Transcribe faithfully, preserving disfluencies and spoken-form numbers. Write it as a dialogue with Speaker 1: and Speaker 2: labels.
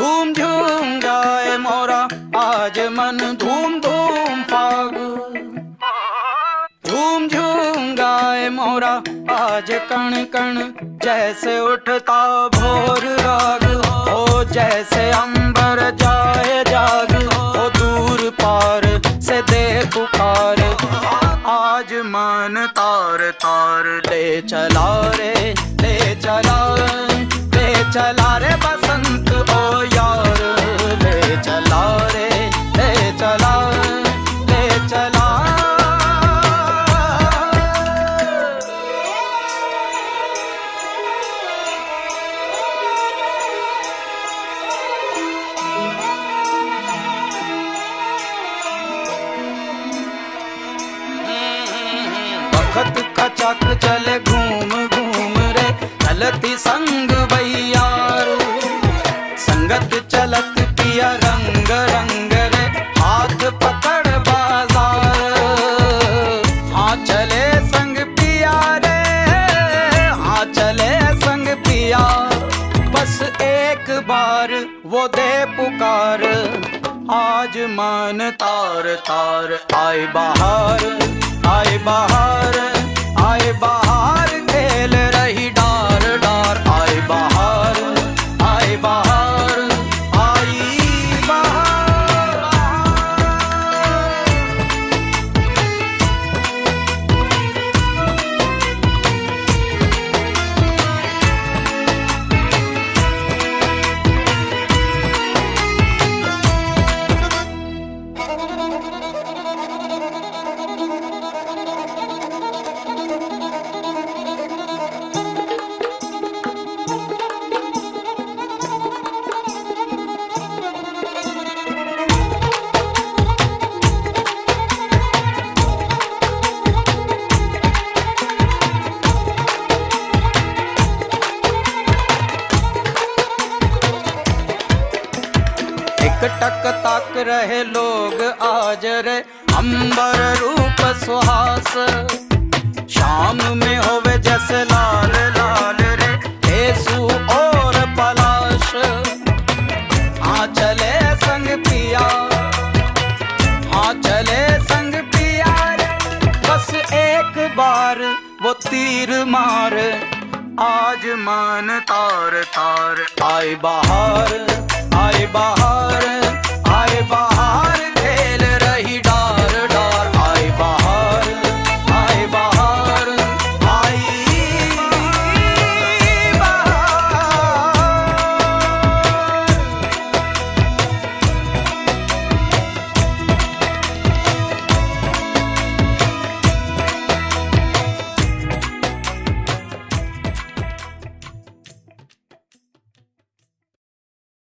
Speaker 1: झूम झूम जाए मोरा आज मन, धूम धूम फाग। झूम झूम गाए मोरा आज कण कण, जैसे उठता भोर राग हो, जैसे अंबर जाए जाग हो, दूर पार से दे पुकार। आज मन तार तार ले चला रे, ले चला, ले चला रे बसंत ओ यार, ले चला रे, ले चला, ले चला। वक्त का चक चले घूम घूम रे, चलती संग भैयार। संगत चलत पिया रंग रंग रे, हाथ पकड़ बाजार। हाँ चले संग पिया रे, हाँ चले संग पिया, बस एक बार वो दे पुकार। आज मन तार तार आए बाहर, आए बाहर, आए बाहर खेल रही डार डार। आए बाहर, आए बाहर, आई बाहर। टक ताक रहे लोग आज रे, अंबर रूप सुहास। शाम में होवे जैसे लाल लाल रे, केसू और पलाश। हाँ चले संग पिया, हाँ चले संग पिया, बस एक बार वो तीर मार। आज मन तार तार आए बाहर, आए बाहर, आए बाहर।